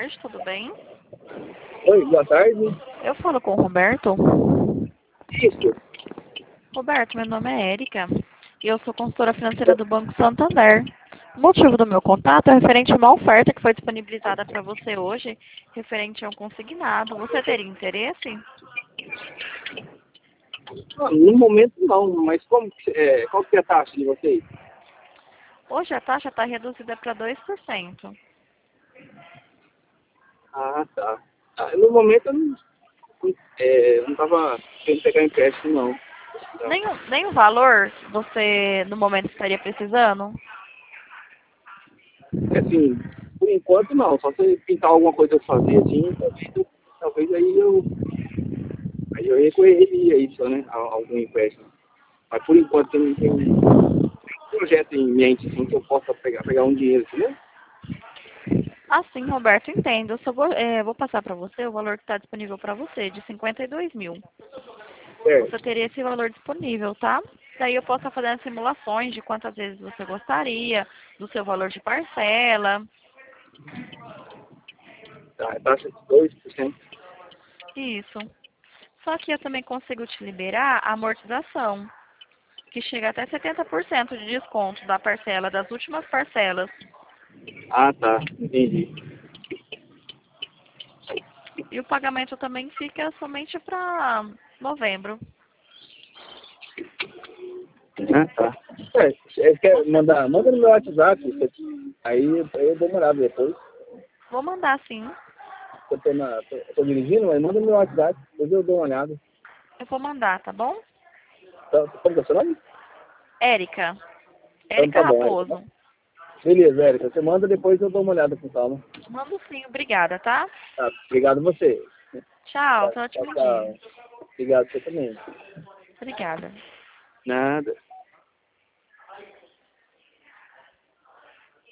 tarde, tudo bem? Oi, boa tarde. Eu falo com o Roberto. Isso. Roberto, meu nome é Érica e eu sou consultora financeira do Banco Santander. O motivo do meu contato é referente a uma oferta que foi disponibilizada para você hoje, referente a um consignado. Você teria interesse? No momento não, mas qual que é a taxa de vocês? Hoje a taxa está reduzida para 2%. Ah, tá. No momento eu não estava querendo pegar empréstimo, não. Não. Nem o valor você, no momento, estaria precisando? Assim, por enquanto não. Só se pintar alguma coisa eu fazer assim, talvez aí eu recorreria a isso, né? A algum empréstimo. Mas por enquanto tem um projeto em mente, assim, que eu possa pegar um dinheiro, entendeu? Assim, Roberto, entendo. Eu só vou passar para você o valor que está disponível para você, de 52 mil. Você Certo. teria esse valor disponível, tá? Daí eu posso estar fazendo simulações de quantas vezes você gostaria, do seu valor de parcela. Tá, taxa de 2%. Isso. Só que eu também consigo te liberar a amortização, que chega até 70% de desconto da parcela, das últimas parcelas. Ah, tá. Entendi. E o pagamento também fica somente para novembro. Ah, tá. Você quer mandar? Manda no meu WhatsApp. Aí eu dou uma olhada depois. Vou mandar sim. Eu tô dirigindo, mas manda no meu WhatsApp. Depois eu dou uma olhada. Eu vou mandar, tá bom? Então, como que é o seu nome? Érica. Então Érica tá bom, Érica. Raposo. Beleza, Érica. Você manda, depois eu dou uma olhada com calma. Mando sim, obrigada, tá? Tá, obrigado a você. Tchau, Tá, tenha um tchau, ótimo dia. tchau. Obrigado a você também. Obrigada. Nada.